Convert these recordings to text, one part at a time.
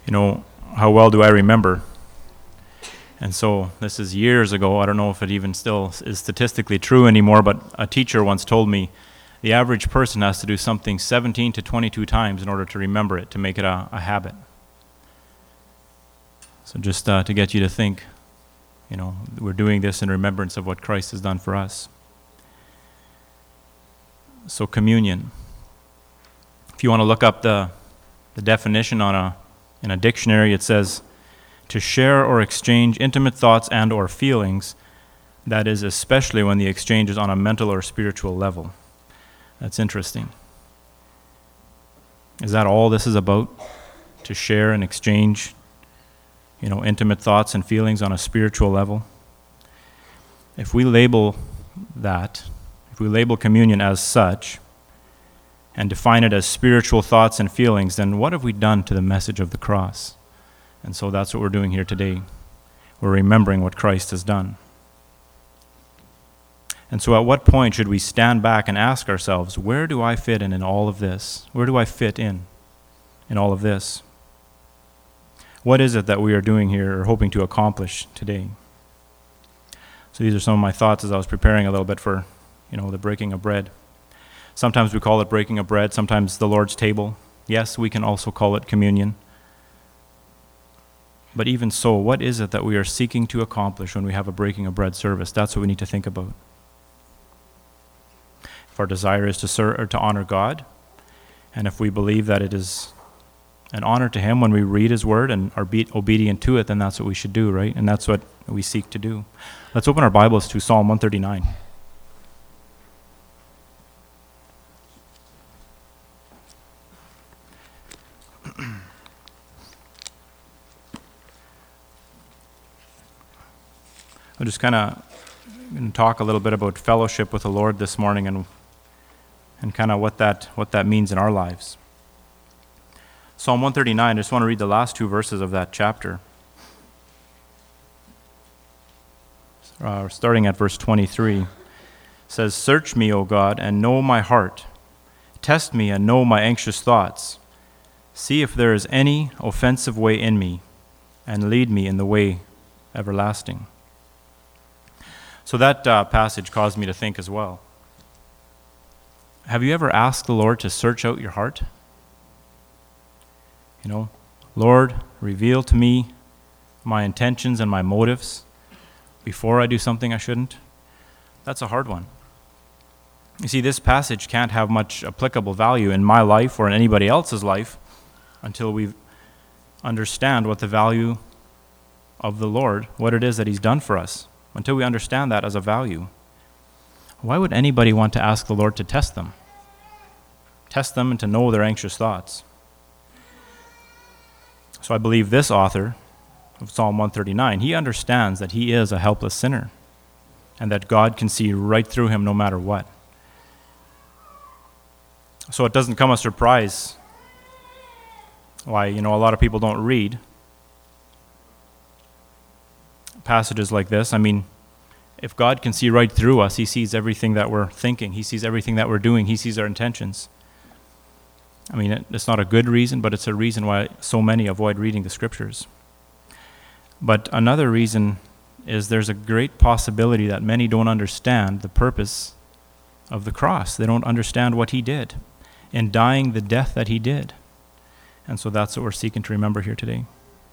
How well do I remember? And so this is years ago. I don't know if it even still is statistically true anymore, but a teacher once told me the average person has to do something 17 to 22 times in order to remember it, to make it a habit. So just to get you to think, we're doing this in remembrance of what Christ has done for us. So communion. If you want to look up the definition in a dictionary, it says, to share or exchange intimate thoughts and or feelings, that is, especially when the exchange is on a mental or spiritual level. That's interesting. Is that all this is about? To share and exchange, intimate thoughts and feelings on a spiritual level? If we label communion as such, and define it as spiritual thoughts and feelings, then what have we done to the message of the cross? And so that's what we're doing here today. We're remembering what Christ has done. And so at what point should we stand back and ask ourselves, where do I fit in all of this? Where do I fit in all of this? What is it that we are doing here or hoping to accomplish today? So these are some of my thoughts as I was preparing a little bit for, the breaking of bread. Sometimes we call it breaking of bread, sometimes the Lord's table. Yes, we can also call it communion. But even so, what is it that we are seeking to accomplish when we have a breaking of bread service? That's what we need to think about. If our desire is to serve or to honor God, and if we believe that it is an honor to Him when we read His Word and are obedient to it, then that's what we should do, right? And that's what we seek to do. Let's open our Bibles to Psalm 139. I'll just kind of talk a little bit about fellowship with the Lord this morning and kind of what that means in our lives. Psalm 139, I just want to read the last two verses of that chapter. Starting at verse 23, it says, "Search me, O God, and know my heart. Test me and know my anxious thoughts. See if there is any offensive way in me, and lead me in the way everlasting." So that passage caused me to think as well. Have you ever asked the Lord to search out your heart? Lord, reveal to me my intentions and my motives before I do something I shouldn't. That's a hard one. You see, this passage can't have much applicable value in my life or in anybody else's life until we understand what the value of the Lord, what it is that He's done for us. Until we understand that as a value. Why would anybody want to ask the Lord to test them? Test them and to know their anxious thoughts. So I believe this author of Psalm 139, he understands that he is a helpless sinner and that God can see right through him no matter what. So it doesn't come as a surprise why, a lot of people don't read passages like this. I mean, if God can see right through us, He sees everything that we're thinking. He sees everything that we're doing. He sees our intentions. I mean, it's not a good reason, but it's a reason why so many avoid reading the Scriptures. But another reason is there's a great possibility that many don't understand the purpose of the cross. They don't understand what He did in dying the death that He did. And so that's what we're seeking to remember here today.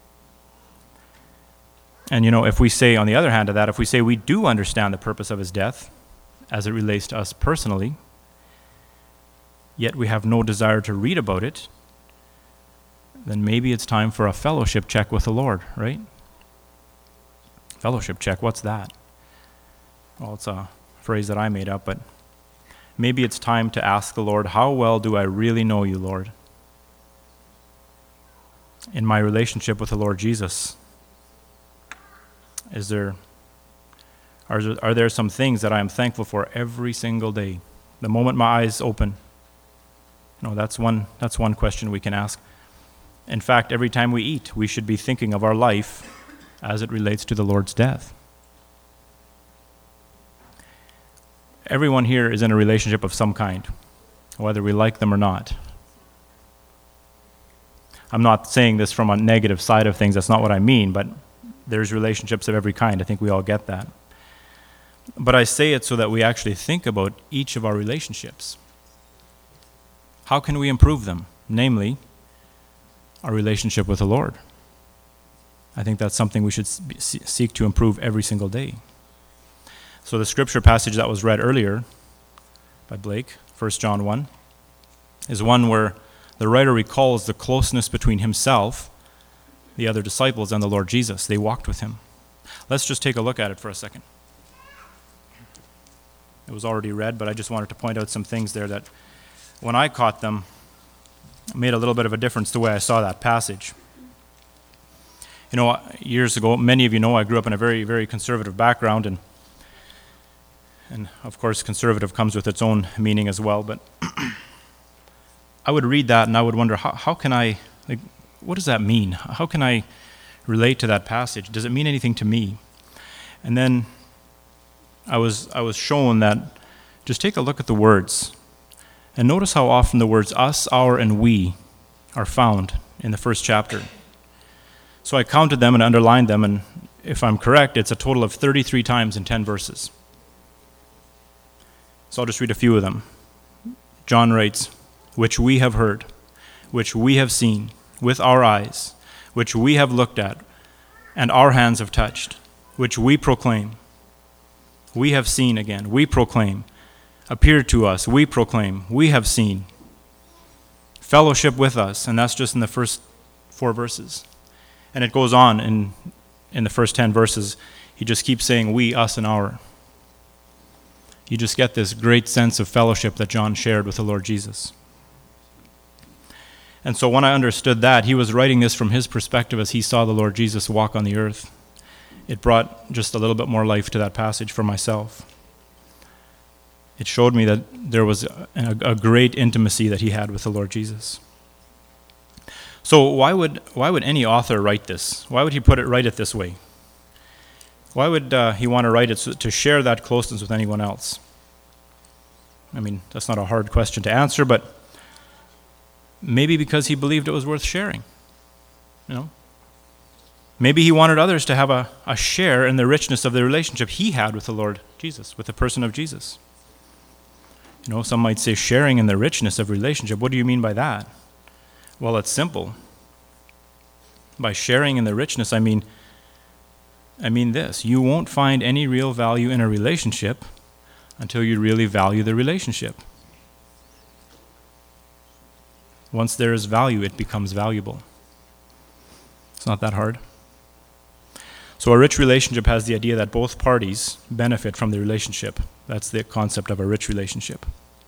And if we say, on the other hand of that, if we say we do understand the purpose of His death as it relates to us personally, yet we have no desire to read about it, then maybe it's time for a fellowship check with the Lord, right? Fellowship check, what's that? Well, it's a phrase that I made up, but maybe it's time to ask the Lord, how well do I really know You, Lord? In my relationship with the Lord Jesus, are there some things that I am thankful for every single day? The moment my eyes open, that's one question we can ask. In fact, every time we eat, we should be thinking of our life as it relates to the Lord's death. Everyone here is in a relationship of some kind, whether we like them or not. I'm not saying this from a negative side of things. That's not what I mean, but there's relationships of every kind. I think we all get that. But I say it so that we actually think about each of our relationships. How can we improve them? Namely, our relationship with the Lord. I think that's something we should seek to improve every single day. So the scripture passage that was read earlier by Blake, 1 John 1, is one where the writer recalls the closeness between himself, the other disciples, and the Lord Jesus. They walked with him. Let's just take a look at it for a second. It was already read, but I just wanted to point out some things there that when I caught them, made a little bit of a difference the way I saw that passage. You know, years ago, many of you know I grew up in a very, very conservative background, and of course conservative comes with its own meaning as well, but I would read that and I would wonder, how can I, what does that mean? How can I relate to that passage? Does it mean anything to me? And then I was shown that just take a look at the words and notice how often the words us, our, and we are found in the first chapter. So I counted them and underlined them, and if I'm correct, it's a total of 33 times in 10 verses. So I'll just read a few of them. John writes, which we have heard, which we have seen with our eyes, which we have looked at, and our hands have touched, which we proclaim. We have seen again, we proclaim. Appeared to us, we proclaim, we have seen. Fellowship with us, and that's just in the first 4 verses. And it goes on in the first 10 verses. He just keeps saying we, us, and our. You just get this great sense of fellowship that John shared with the Lord Jesus. And so when I understood that, he was writing this from his perspective as he saw the Lord Jesus walk on the earth. It brought just a little bit more life to that passage for myself. It showed me that there was a great intimacy that he had with the Lord Jesus. So why would any author write this? Why would he write it this way? Why would he want to write it to share that closeness with anyone else? I mean, that's not a hard question to answer, but maybe because he believed it was worth sharing. You know? Maybe he wanted others to have a share in the richness of the relationship he had with the Lord Jesus, with the person of Jesus. You know, some might say sharing in the richness of relationship. What do you mean by that? Well, it's simple. By sharing in the richness, I mean this. You won't find any real value in a relationship until you really value the relationship. Once there is value, it becomes valuable. It's not that hard. So a rich relationship has the idea that both parties benefit from the relationship. That's the concept of a rich relationship.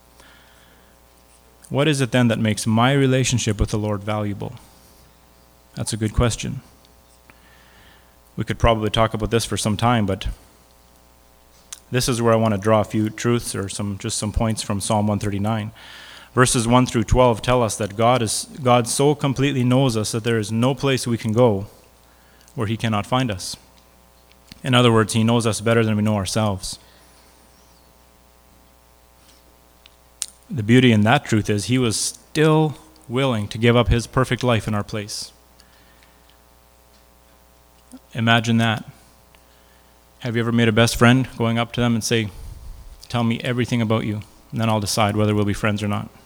What is it then that makes my relationship with the Lord valuable? That's a good question. We could probably talk about this for some time, but this is where I want to draw a few truths or some points from Psalm 139. Verses 1 through 12 tell us that God so completely knows us that there is no place we can go where he cannot find us. In other words, he knows us better than we know ourselves. The beauty in that truth is he was still willing to give up his perfect life in our place. Imagine that. Have you ever made a best friend, going up to them and say, tell me everything about you, and then I'll decide whether we'll be friends or not.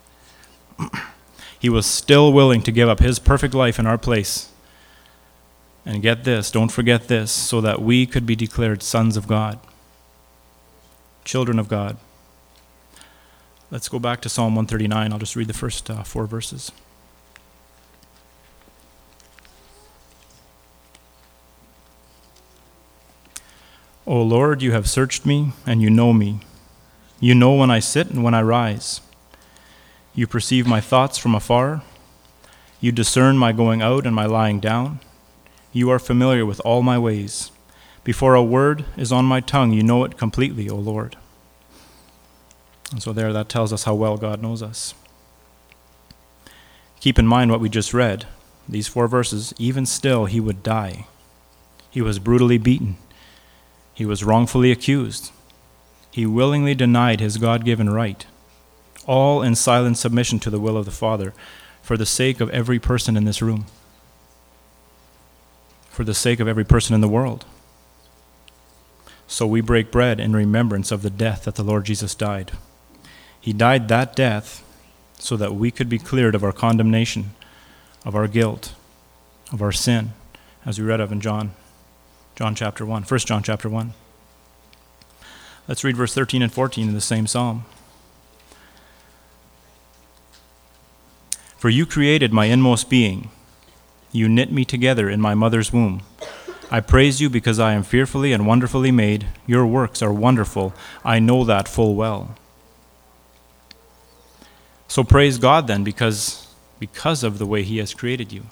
He was still willing to give up his perfect life in our place. And get this, don't forget this, so that we could be declared sons of God, children of God. Let's go back to Psalm 139. I'll just read the first 4 verses. O Lord, you have searched me, and you know me. You know when I sit and when I rise. You perceive my thoughts from afar. You discern my going out and my lying down. You are familiar with all my ways. Before a word is on my tongue, you know it completely, O Lord. And so that tells us how well God knows us. Keep in mind what we just read. These 4 verses, even still, he would die. He was brutally beaten. He was wrongfully accused. He willingly denied his God-given right, all in silent submission to the will of the Father, for the sake of every person in this room, for the sake of every person in the world. So we break bread in remembrance of the death that the Lord Jesus died. He died that death so that we could be cleared of our condemnation, of our guilt, of our sin, as we read of in John chapter 1, 1 John chapter 1. Let's read verse 13 and 14 in the same psalm. For you created my inmost being. You knit me together in my mother's womb. I praise you because I am fearfully and wonderfully made. Your works are wonderful. I know that full well. So praise God then because of the way he has created you.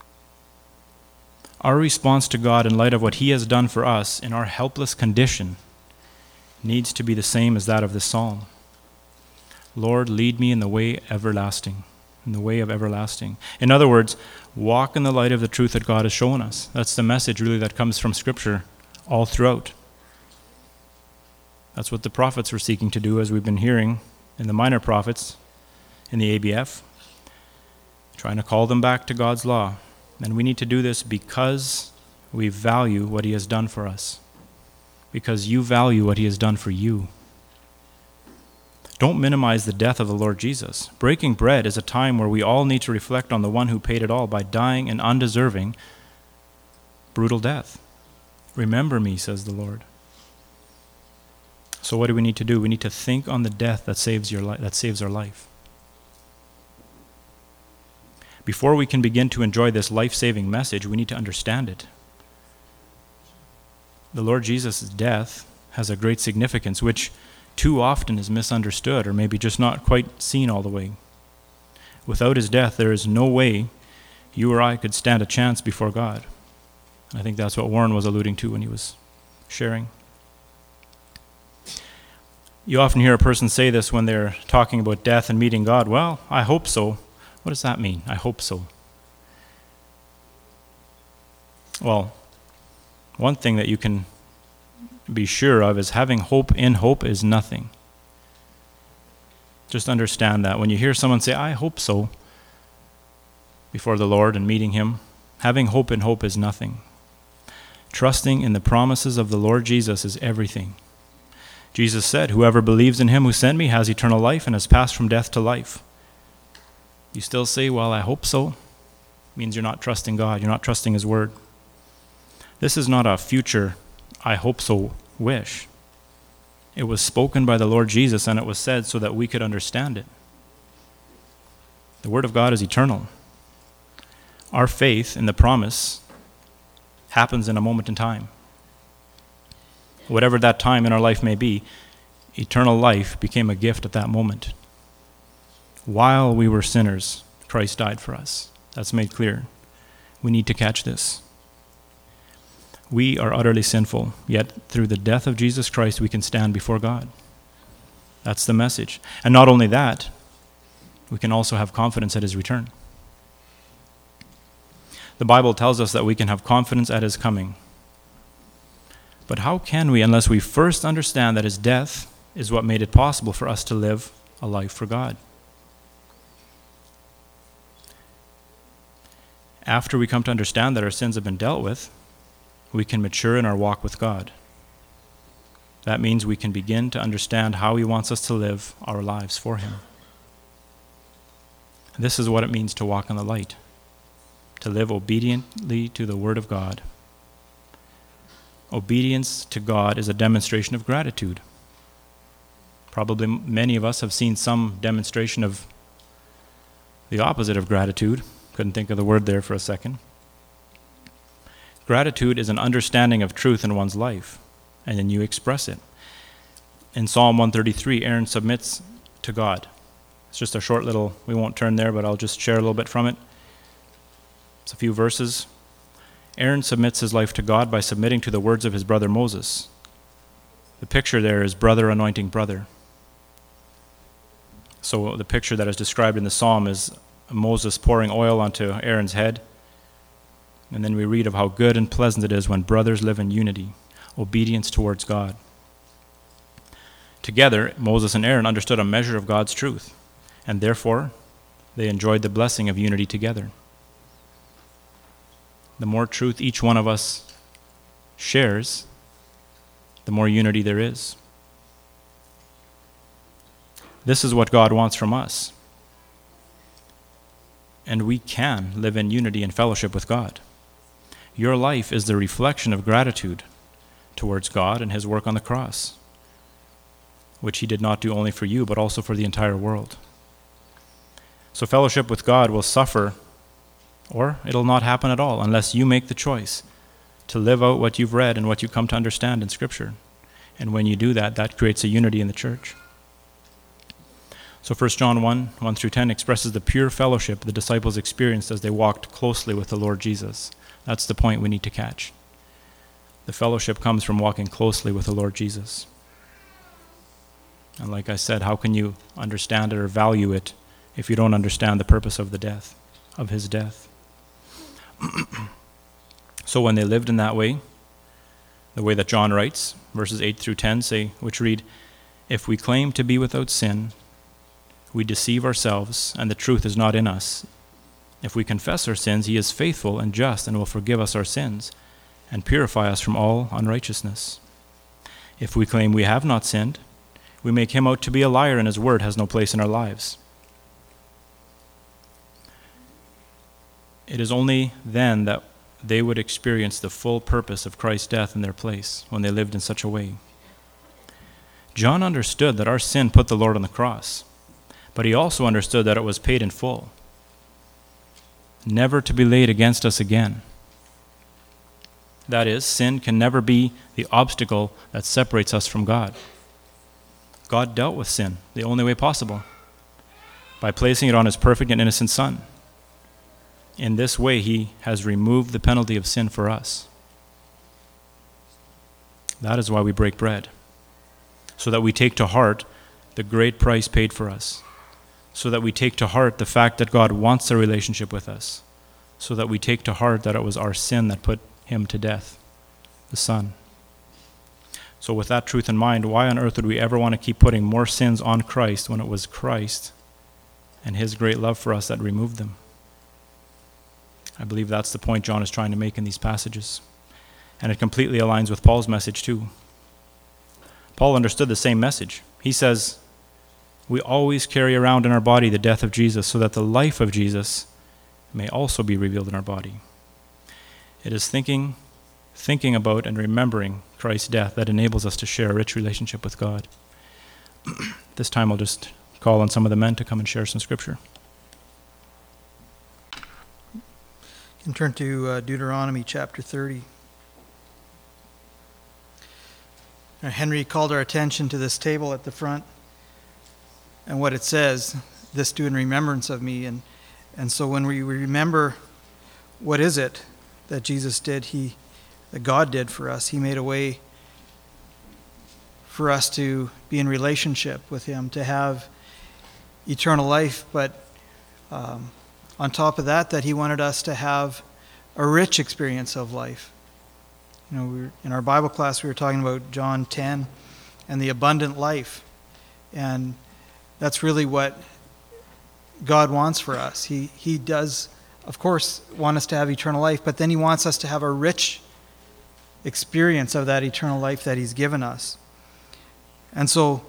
Our response to God in light of what he has done for us in our helpless condition needs to be the same as that of this psalm. Lord, lead me in the way everlasting. In the way of everlasting. In other words, walk in the light of the truth that God has shown us. That's the message really that comes from Scripture all throughout. That's what the prophets were seeking to do, as we've been hearing in the minor prophets in the ABF, trying to call them back to God's law. And we need to do this because we value what he has done for us, because you value what he has done for you. Don't minimize the death of the Lord Jesus. Breaking bread is a time where we all need to reflect on the one who paid it all by dying an undeserving, brutal death. Remember me, says the Lord. So what do we need to do? We need to think on the death that saves our life. Before we can begin to enjoy this life-saving message, we need to understand it. The Lord Jesus' death has a great significance, which too often is misunderstood or maybe just not quite seen all the way. Without his death, there is no way you or I could stand a chance before God. I think that's what Warren was alluding to when he was sharing. You often hear a person say this when they're talking about death and meeting God. Well, I hope so. What does that mean? I hope so. Well, one thing that you can be sure of is having hope in hope is nothing. Just understand that. When you hear someone say, I hope so, before the Lord and meeting him, having hope in hope is nothing. Trusting in the promises of the Lord Jesus is everything. Jesus said, whoever believes in him who sent me has eternal life and has passed from death to life. You still say, well, I hope so. It means you're not trusting God. You're not trusting his word. This is not a future I hope so wish. It was spoken by the Lord Jesus, and it was said so that we could understand it. The word of God is eternal. Our faith in the promise happens in a moment in time. Whatever that time in our life may be, eternal life became a gift at that moment. While we were sinners, Christ died for us. That's made clear. We need to catch this. We are utterly sinful, yet through the death of Jesus Christ, we can stand before God. That's the message. And not only that, we can also have confidence at his return. The Bible tells us that we can have confidence at his coming. But how can we unless we first understand that his death is what made it possible for us to live a life for God? After we come to understand that our sins have been dealt with, we can mature in our walk with God. That means we can begin to understand how he wants us to live our lives for him. This is what it means to walk in the light, to live obediently to the word of God. Obedience to God is a demonstration of gratitude. Probably many of us have seen some demonstration of the opposite of gratitude. Couldn't think of the word there for a second. Gratitude is an understanding of truth in one's life, and then you express it. In Psalm 133, Aaron submits to God. It's just a short little, we won't turn there, but I'll just share a little bit from it. It's a few verses. Aaron submits his life to God by submitting to the words of his brother Moses. The picture there is brother anointing brother. So the picture that is described in the psalm is Moses pouring oil onto Aaron's head. And then we read of how good and pleasant it is when brothers live in unity, obedience towards God. Together, Moses and Aaron understood a measure of God's truth, and therefore, they enjoyed the blessing of unity together. The more truth each one of us shares, the more unity there is. This is what God wants from us. And we can live in unity and fellowship with God. Your life is the reflection of gratitude towards God and his work on the cross, which he did not do only for you, but also for the entire world. So fellowship with God will suffer, or it'll not happen at all unless you make the choice to live out what you've read and what you come to understand in Scripture. And when you do that, that creates a unity in the church. So 1 John 1 through 10 expresses the pure fellowship the disciples experienced as they walked closely with the Lord Jesus. That's the point we need to catch. The fellowship comes from walking closely with the Lord Jesus. And like I said, how can you understand it or value it if you don't understand the purpose of his death? So when they lived in that way, the way that John writes, verses 8 through 10 which read, "If we claim to be without sin, we deceive ourselves, and the truth is not in us. If we confess our sins, he is faithful and just and will forgive us our sins and purify us from all unrighteousness. If we claim we have not sinned, we make him out to be a liar, and his word has no place in our lives." It is only then that they would experience the full purpose of Christ's death in their place, when they lived in such a way. John understood that our sin put the Lord on the cross, but he also understood that it was paid in full, never to be laid against us again. That is, sin can never be the obstacle that separates us from God. God dealt with sin the only way possible, by placing it on his perfect and innocent Son. In this way, he has removed the penalty of sin for us. That is why we break bread, so that we take to heart the great price paid for us, so that we take to heart the fact that God wants a relationship with us, so that we take to heart that it was our sin that put him to death, the Son. So with that truth in mind, why on earth would we ever want to keep putting more sins on Christ when it was Christ and his great love for us that removed them? I believe that's the point John is trying to make in these passages. And it completely aligns with Paul's message too. Paul understood the same message. He says, we always carry around in our body the death of Jesus, so that the life of Jesus may also be revealed in our body. It is thinking about and remembering Christ's death that enables us to share a rich relationship with God. This time I'll just call on some of the men to come and share some scripture. You can turn to Deuteronomy chapter 30. Henry called our attention to this table at the front and what it says, "This do in remembrance of me." And so when we remember what is it that Jesus did, that God did for us, he made a way for us to be in relationship with him, to have eternal life, but on top of that he wanted us to have a rich experience of life. You know, in our Bible class, we were talking about John 10 and the abundant life. And that's really what God wants for us. He does, of course, want us to have eternal life, but then he wants us to have a rich experience of that eternal life that he's given us. And so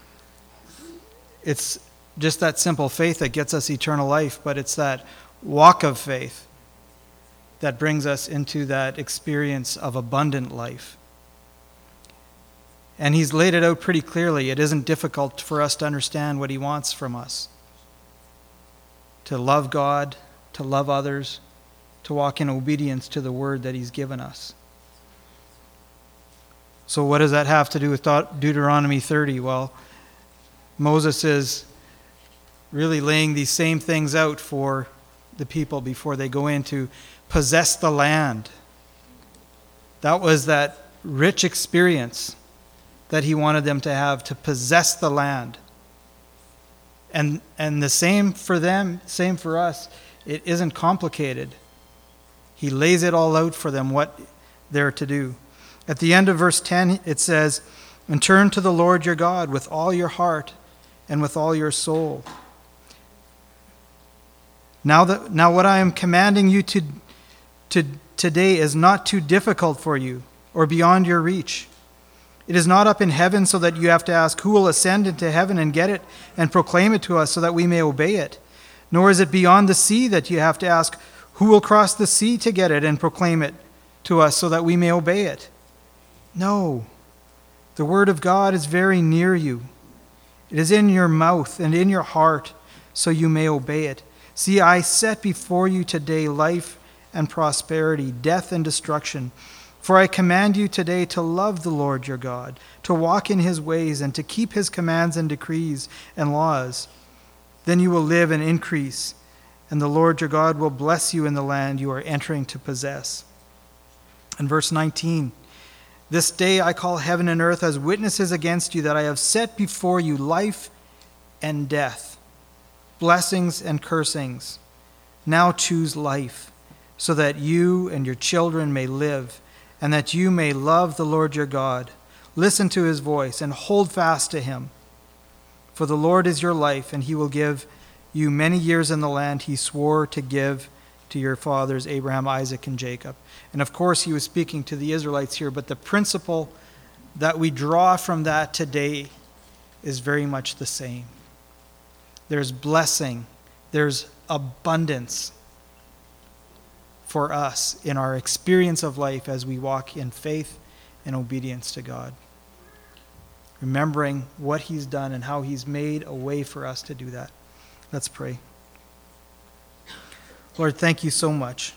it's just that simple faith that gets us eternal life, but it's that walk of faith that brings us into that experience of abundant life. And he's laid it out pretty clearly. It isn't difficult for us to understand what he wants from us. To love God, to love others, to walk in obedience to the word that he's given us. So what does that have to do with Deuteronomy 30? Well, Moses is really laying these same things out for the people before they go in to possess the land. That was that rich experience that he wanted them to have, to possess the land. And the same for them, same for us. It isn't complicated. He lays it all out for them, what they're to do. At the end of verse 10, it says, "And turn to the Lord your God with all your heart and with all your soul." Now what I am commanding you to today is not too difficult for you or beyond your reach. It is not up in heaven so that you have to ask who will ascend into heaven and get it and proclaim it to us so that we may obey it. Nor is it beyond the sea that you have to ask who will cross the sea to get it and proclaim it to us so that we may obey it. No, the word of God is very near you. It is in your mouth and in your heart so you may obey it. See, I set before you today life and prosperity, death and destruction. For I command you today to love the Lord your God, to walk in his ways, and to keep his commands and decrees and laws. Then you will live and increase, and the Lord your God will bless you in the land you are entering to possess. And verse 19, this day I call heaven and earth as witnesses against you that I have set before you life and death, blessings and cursings. Now choose life, so that you and your children may live, and that you may love the Lord your God. Listen to his voice and hold fast to him. For the Lord is your life, and he will give you many years in the land he swore to give to your fathers, Abraham, Isaac, and Jacob. And of course, he was speaking to the Israelites here, but the principle that we draw from that today is very much the same. There's blessing, there's abundance for us in our experience of life as we walk in faith and obedience to God. Remembering what he's done and how he's made a way for us to do that. Let's pray. Lord, thank you so much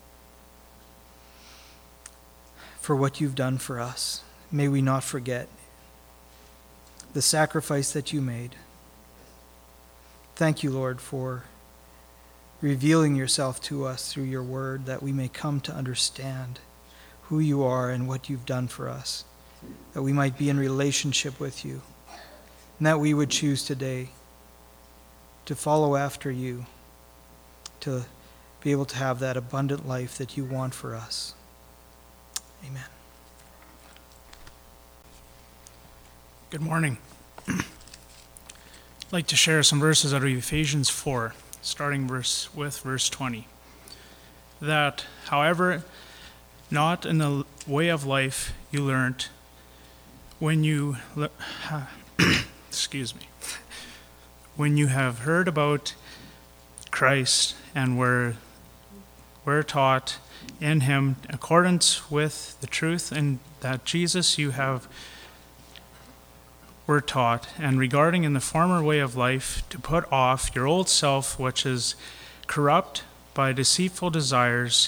for what you've done for us. May we not forget the sacrifice that you made. Thank you, Lord, for revealing yourself to us through your word, that we may come to understand who you are and what you've done for us, that we might be in relationship with you, and that we would choose today to follow after you, to be able to have that abundant life that you want for us. Amen. Good morning. I'd like to share some verses out of Ephesians 4. Starting with verse 20, that, however, not in the way of life you learnt when you, when you have heard about Christ and were taught in him in accordance with the truth, and that Jesus you were taught, and regarding in the former way of life to put off your old self, which is corrupt by deceitful desires,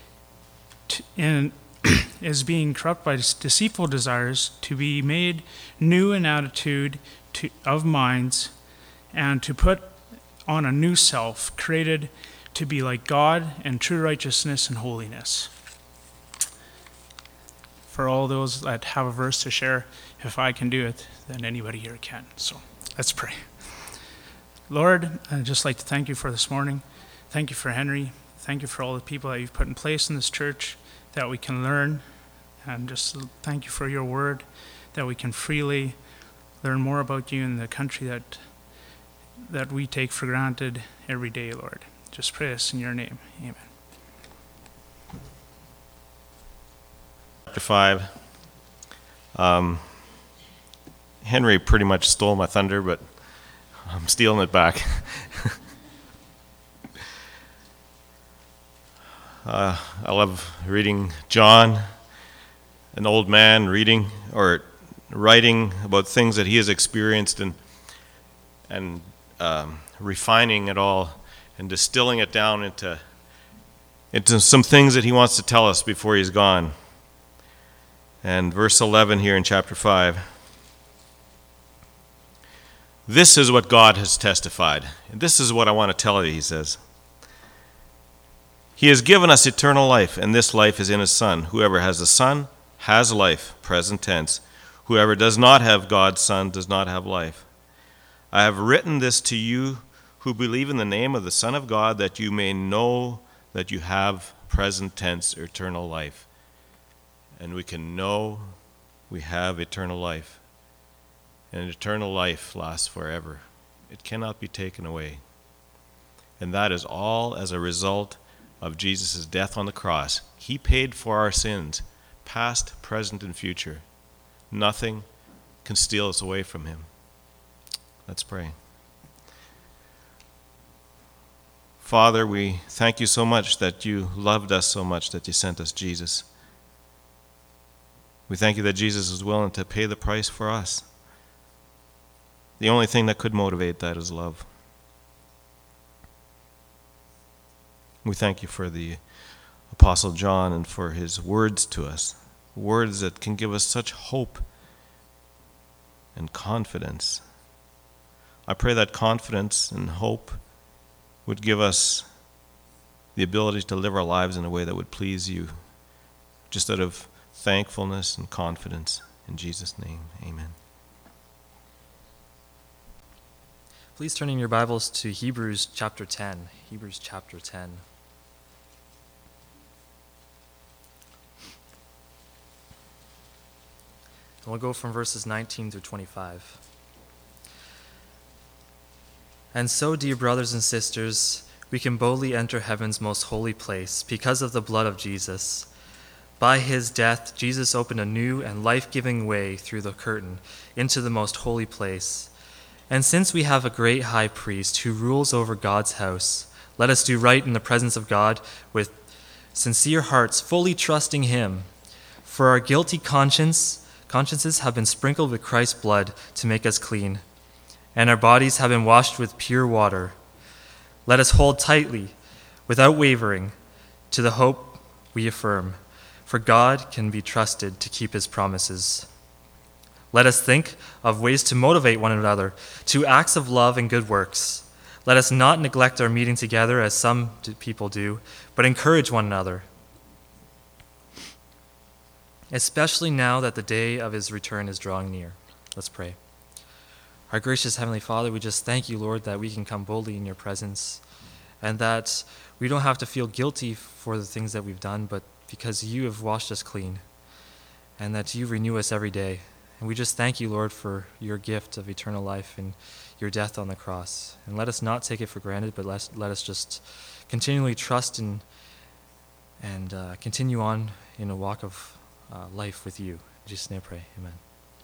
is being corrupt by deceitful desires, to be made new in attitude of minds, and to put on a new self, created to be like God in true righteousness and holiness. For all those that have a verse to share, if I can do it, then anybody here can. So let's pray. Lord, I'd just like to thank you for this morning. Thank you for Henry. Thank you for all the people that you've put in place in this church that we can learn. And just thank you for your word, that we can freely learn more about you in the country that we take for granted every day, Lord. Just pray this in your name. Amen. Chapter 5. Henry pretty much stole my thunder, but I'm stealing it back. I love reading John, an old man writing about things that he has experienced and refining it all and distilling it down into some things that he wants to tell us before he's gone. And verse 11 here in chapter 5. This is what God has testified. And this is what I want to tell you, he says. He has given us eternal life, and this life is in his Son. Whoever has the Son has life, present tense. Whoever does not have God's Son does not have life. I have written this to you who believe in the name of the Son of God, that you may know that you have present tense eternal life. And we can know we have eternal life. And eternal life lasts forever. It cannot be taken away. And that is all as a result of Jesus' death on the cross. He paid for our sins, past, present, and future. Nothing can steal us away from him. Let's pray. Father, we thank you so much that you loved us so much that you sent us Jesus. We thank you that Jesus is willing to pay the price for us. The only thing that could motivate that is love. We thank you for the Apostle John and for his words to us, words that can give us such hope and confidence. I pray that confidence and hope would give us the ability to live our lives in a way that would please you, just out of thankfulness and confidence. In Jesus' name, amen. Please turn in your Bibles to Hebrews chapter 10. Hebrews chapter 10. And we'll go from verses 19 through 25. And so, dear brothers and sisters, we can boldly enter heaven's most holy place because of the blood of Jesus. By his death, Jesus opened a new and life-giving way through the curtain into the most holy place. And since we have a great high priest who rules over God's house, let us do right in the presence of God with sincere hearts, fully trusting him. For our guilty consciences have been sprinkled with Christ's blood to make us clean, and our bodies have been washed with pure water. Let us hold tightly, without wavering, to the hope we affirm, for God can be trusted to keep his promises. Let us think of ways to motivate one another to acts of love and good works. Let us not neglect our meeting together as some people do, but encourage one another, especially now that the day of his return is drawing near. Let's pray. Our gracious Heavenly Father, we just thank you, Lord, that we can come boldly in your presence and that we don't have to feel guilty for the things that we've done, but because you have washed us clean and that you renew us every day. And we just thank you, Lord, for your gift of eternal life and your death on the cross. And let us not take it for granted, but let us just continually trust and continue on in a walk of life with you. In Jesus' name I pray, amen.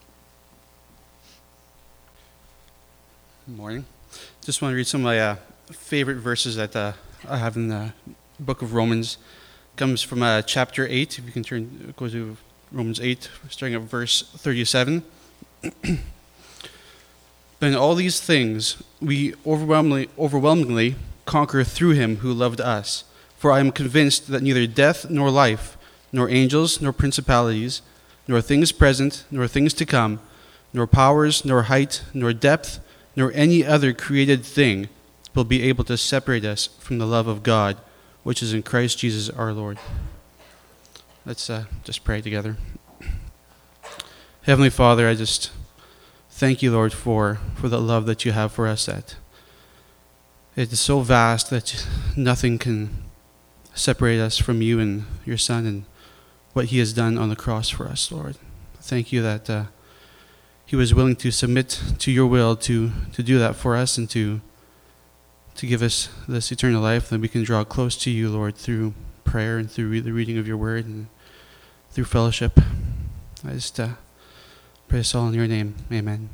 Good morning. Just want to read some of my favorite verses that I have in the book of Romans. It comes from chapter 8. If you can go to Romans 8, starting at verse 37. But in all these things we overwhelmingly conquer through him who loved us. For I am convinced that neither death nor life, nor angels nor principalities, nor things present nor things to come, nor powers, nor height, nor depth, nor any other created thing will be able to separate us from the love of God, which is in Christ Jesus our Lord. Let's just pray together. Heavenly Father, I just thank you, Lord, for the love that you have for us. That it is so vast that nothing can separate us from you and your Son and what he has done on the cross for us, Lord. Thank you that he was willing to submit to your will to do that for us and to give us this eternal life, that we can draw close to you, Lord, through prayer and through the reading of your word and through fellowship. I just pray this all in your name. Amen.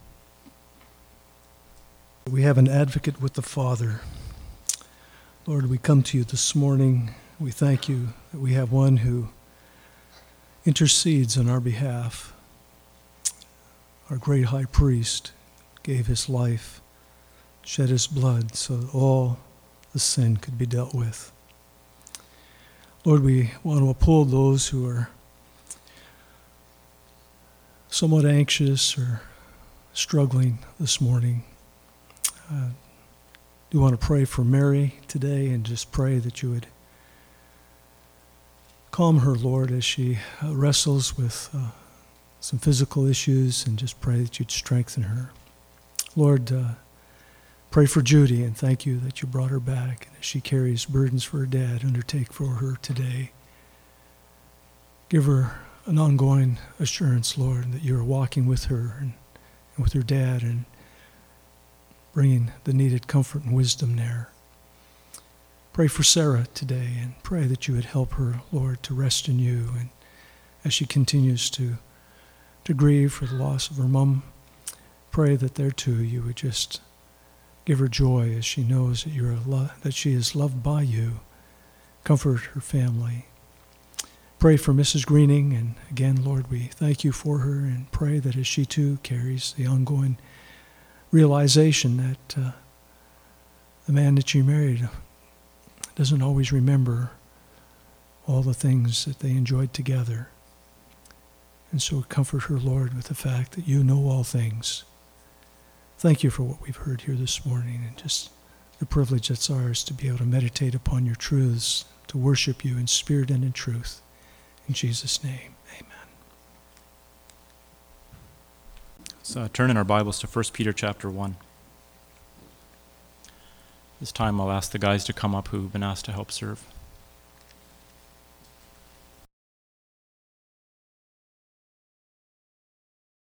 We have an advocate with the Father. Lord, we come to you this morning. We thank you that we have one who intercedes on our behalf. Our great high priest gave his life, shed his blood so that all the sin could be dealt with. Lord, we want to uphold those who are somewhat anxious or struggling this morning. We want to pray for Mary today and just pray that you would calm her, Lord, as she wrestles with some physical issues, and just pray that you'd strengthen her. Lord, pray for Judy and thank you that you brought her back. And as she carries burdens for her dad, undertake for her today. Give her an ongoing assurance, Lord, that you are walking with her and with her dad and bringing the needed comfort and wisdom there. Pray for Sarah today and pray that you would help her, Lord, to rest in you. And as she continues to grieve for the loss of her mom, pray that there too you would just give her joy as she knows that that she is loved by you. Comfort her family. Pray for Mrs. Greening, and again, Lord, we thank you for her and pray that as she too carries the ongoing realization that the man that she married doesn't always remember all the things that they enjoyed together. And so comfort her, Lord, with the fact that you know all things. Thank you for what we've heard here this morning and just the privilege that's ours to be able to meditate upon your truths, to worship you in spirit and in truth. In Jesus' name, amen. Let's turn in our Bibles to 1 Peter chapter 1. This time I'll ask the guys to come up who've been asked to help serve.